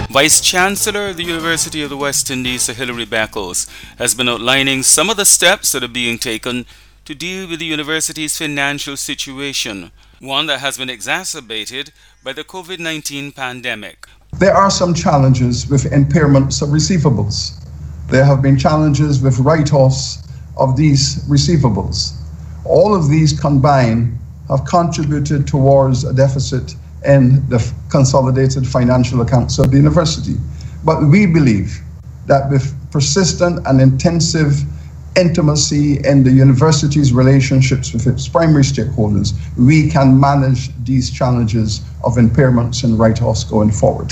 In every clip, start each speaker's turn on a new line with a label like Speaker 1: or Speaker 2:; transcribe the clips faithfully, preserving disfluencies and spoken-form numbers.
Speaker 1: Vice Chancellor of the University of the West Indies, Sir Hilary Beckles, has been outlining some of the steps that are being taken to deal with the university's financial situation, one that has been exacerbated by the covid nineteen pandemic.
Speaker 2: There are some challenges with impairments of receivables. There have been challenges with write-offs of these receivables. All of these combined have contributed towards a deficit in the consolidated financial accounts of the university. But we believe that with persistent and intensive intimacy in the university's relationships with its primary stakeholders, we can manage these challenges of impairments and write-offs going forward.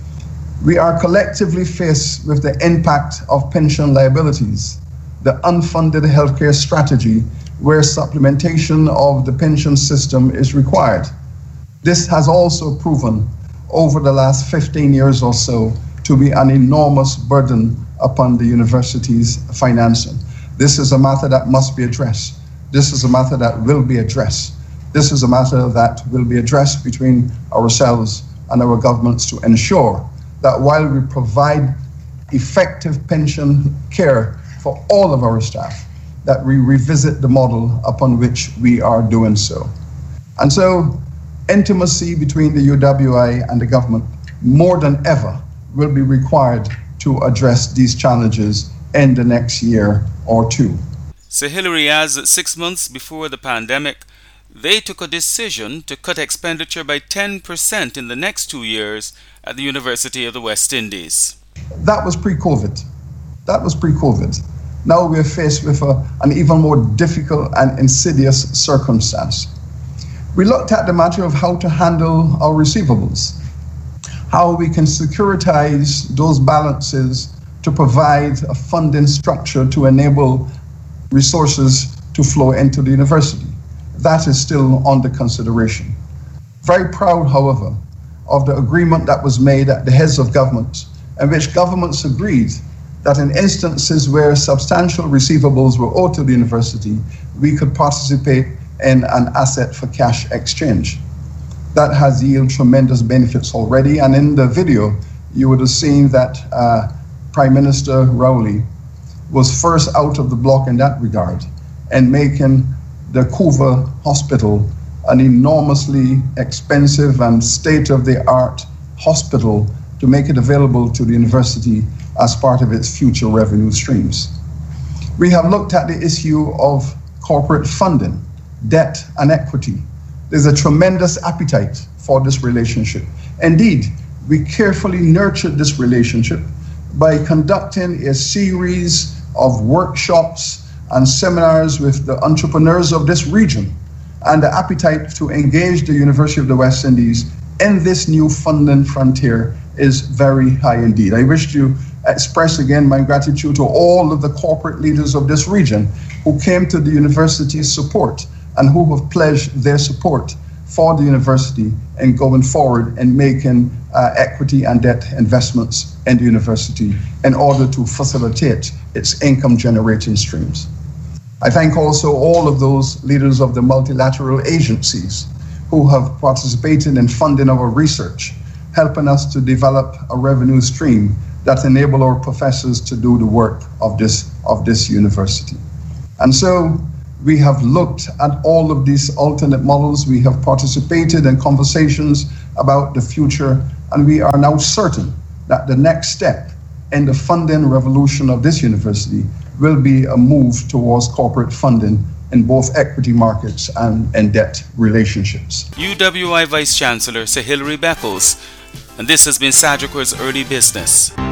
Speaker 2: We are collectively faced with the impact of pension liabilities, the unfunded healthcare strategy where supplementation of the pension system is required. This has also proven over the last fifteen years or so to be an enormous burden upon the university's financing. This is a matter that must be addressed. This is a matter that will be addressed. This is a matter that will be addressed between ourselves and our governments to ensure that while we provide effective pension care for all of our staff, that we revisit the model upon which we are doing so. And so, intimacy between the U W I and the government more than ever will be required to address these challenges in the next year or two.
Speaker 1: Sir Hilary adds that six months before the pandemic, they took a decision to cut expenditure by ten percent in the next two years at the University of the West Indies.
Speaker 2: That was pre-COVID. That was pre-COVID. Now we are faced with a, an even more difficult and insidious circumstance. We looked at the matter of how to handle our receivables, how we can securitize those balances to provide a funding structure to enable resources to flow into the university. That is still under consideration. Very proud, however, of the agreement that was made at the heads of governments, in which governments agreed that in instances where substantial receivables were owed to the university, we could participate in an asset for cash exchange. That has yielded tremendous benefits already, and in the video, you would have seen that uh, Prime Minister Rowley was first out of the block in that regard, and making the Couva Hospital an enormously expensive and state-of-the-art hospital to make it available to the university as part of its future revenue streams. We have looked at the issue of corporate funding, debt and equity. There's a tremendous appetite for this relationship. Indeed, we carefully nurtured this relationship by conducting a series of workshops and seminars with the entrepreneurs of this region, and the appetite to engage the University of the West Indies in this new funding frontier is very high indeed. I wish to express again my gratitude to all of the corporate leaders of this region who came to the university's support and who have pledged their support for the university in going forward and making uh, equity and debt investments in the university in order to facilitate its income generating streams. I thank also all of those leaders of the multilateral agencies who have participated in funding our research, helping us to develop a revenue stream that enable our professors to do the work of this, of this university. And so we have looked at all of these alternate models. We have participated in conversations about the future, and we are now certain that the next step in the funding revolution of this university will be a move towards corporate funding in both equity markets and, and debt relationships.
Speaker 1: U W I Vice Chancellor Sir Hilary Beckles, and this has been Sagicor's Early Business.